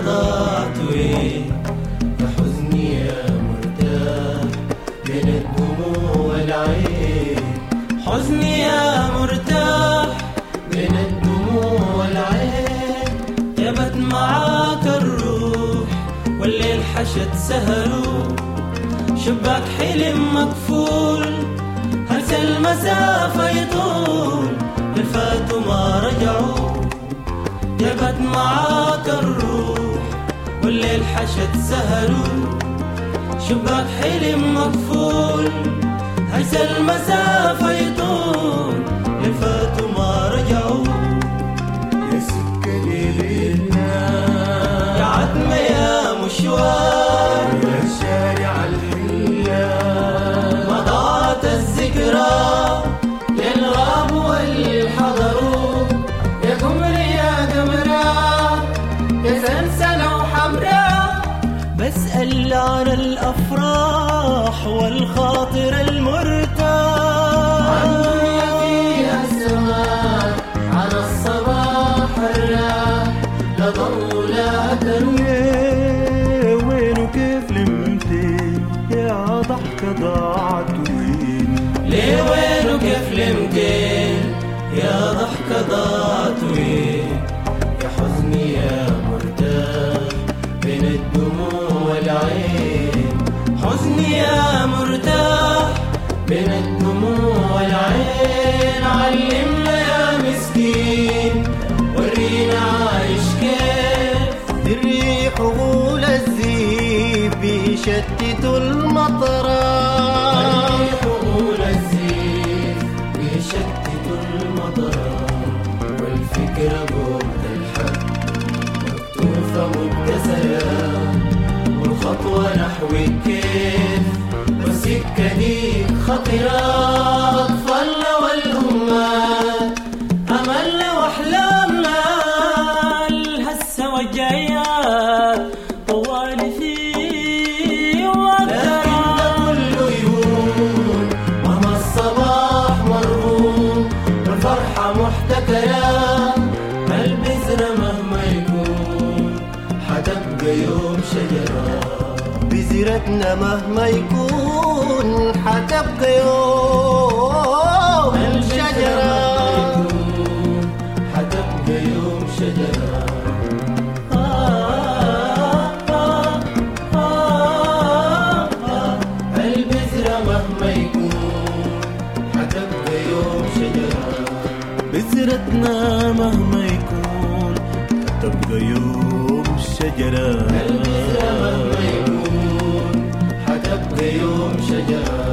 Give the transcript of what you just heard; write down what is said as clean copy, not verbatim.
ضعت وين يا حزني يا مرتاح بين الدموع والعين، حزني يا مرتاح بين الدموع والعين. غابت معاك الروح والليل حشد سهره، شباك حلم مقفول هرس المسافة يطول، الفاتوا ما رجعوا. غابت معاك الروح والليل حشد سهره، شباك حلم مقفول هرس المسافة يطول، الفاتوا ما رجعوا. يا سكة ليلنا يا عتمة يا مشوار يا شارع الحلة، ما ضاعت الذكرى للغاب والحضر. يا قمري يا قمرة يا سلسلة وحمراء، بسأل عن الأفراح والخاطر المرتاح، عن دنيا فيها السماء، عن الصباح الراح لا ضوء لا أثر. وين وكيف لمتين يا ضحكة ضاعت وين؟ ليه وين وكيف لمتين يا ضحكة ضاعت وين؟ يا حزني يا مرتاح بين الدموع والعين، حزني يا مرتاح بين الدموع والعين. علمنا يا مسكين ورينا عايش كيف، الريح وغول الزيف بيشتتوا المطرات، الريح وغول الزيف بيشتتوا المطرات، والفكرة بوقت الحق مكتوفة مبتسلة، والخطوة نحو الكيف والسكة دي خطرة. أطفالنا والأمات أملنا وأحلامنا الهسة والجايات طوال في وقتها، لكن ده كله يهون مهما الصباح مرهون والفرحة محتكرة. البذرة مهما يكون حتبقى يوم شجرة، بذرتنا مهما يكون حتبقى يوم الشجرة شجرة. حتبقى يوم شجرة. البذرة مهما يكون حتبقى يوم شجرة، بذرتنا مهما يكون تبقى يوم شجرة. البذرة مهما يكون حتبقى يوم شجرة.